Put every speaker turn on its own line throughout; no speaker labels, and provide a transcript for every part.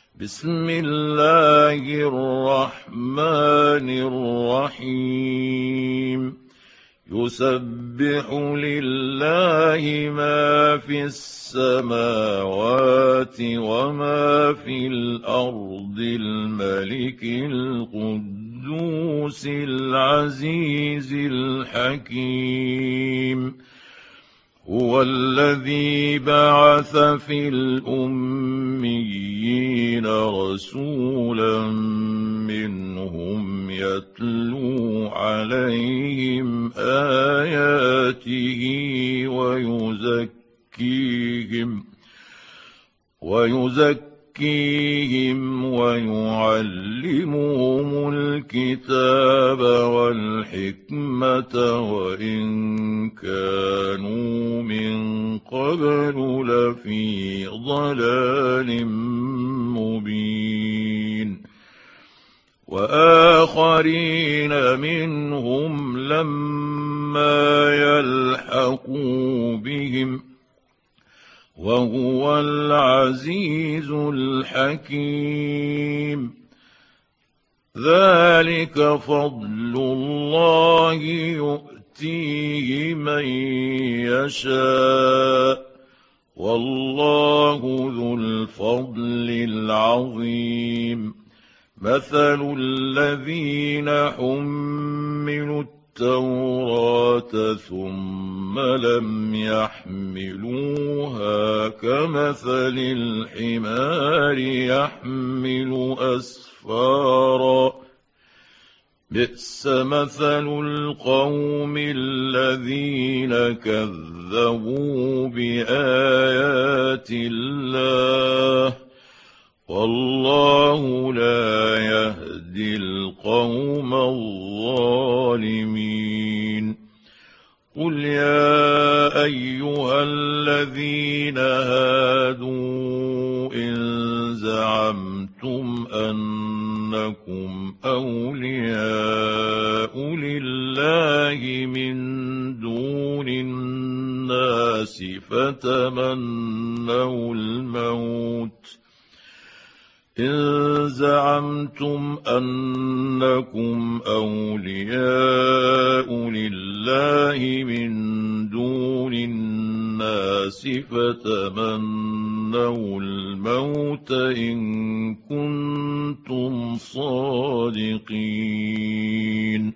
بسم الله الرحمن الرحيم يسبح لله ما في السماوات وما في الأرض الملك القدوس العزيز الحكيم هو الذي بعث في الأميين رسولا منهم يتلو عليهم آياته ويزكيهم ويعلمهم الكتاب والحكمة وإن كانوا من قبل لفي ضلال مبين وآخرين منهم لما يلحقوا بهم وهو العزيز الحكيم ذلك فضل الله يؤتيه من يشاء والله ذو الفضل العظيم مثل الذين حملوا التوراة ثم لم يحملوها كمثل الحمار يحمل أسفارا بئس مثل القوم الذين كذبوا بآيات الله والله لا يهدي القوم الظالمين قل يا أيها الذين هادوا إن زعمتم أنكم أولياء لله من دون الناس فتمنوا الموت إن زعمتم أنكم أولياء لله من دون الناس فتمنوا الموت إن كنتم صادقين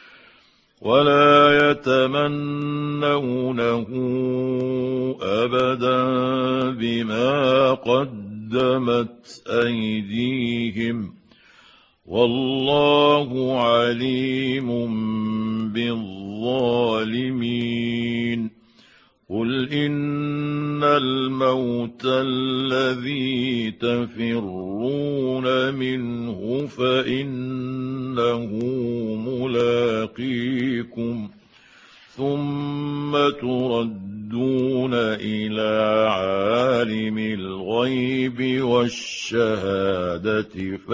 ولا يتمنونه أبدا بما قدمت أيديهم والله عليم بالظالمين قل إن الموت الذي تفرون منه فإنه ملاقيكم ثم تردون إلى عالم الغيب والشهادة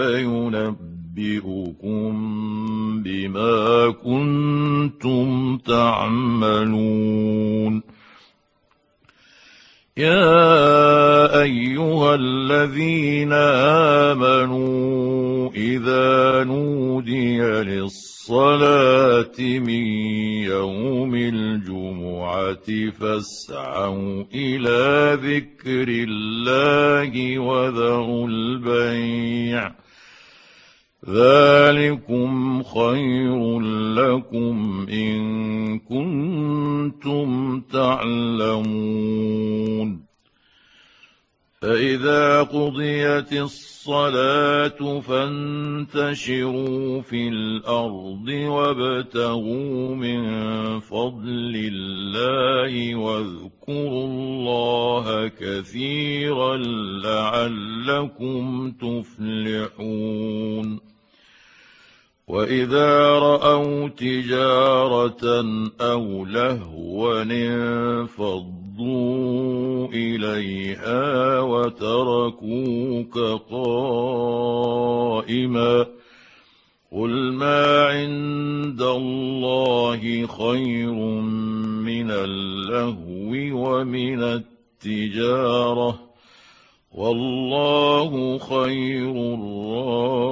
فينبئكم بما كنتم تعملون يا أيها الذين آمنوا إذا نودي للصلاة من يوم الجمعة فاسعوا إلى ذكر الله وذروا البيع ذلكم خير لكم إن كنتم تعلمون فإذا قضيت الصلاة فانتشروا في الأرض وابتغوا من فضل الله واذكروا الله كثيرا لعلكم تفلحون وإذا رأوا تجارة أو لهوا انفضوا إليها وتركوك قائما قل ما عند الله خير من اللهو ومن التجارة والله خير الرازقين.